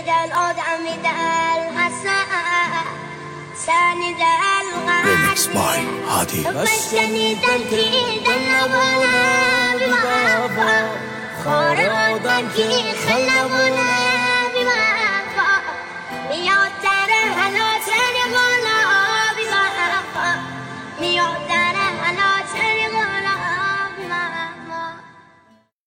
الآدم الحسن ساند Remix by الغالي Hadi. مسكني تنكي دلبونا بوفا خار آدم كي خلبونا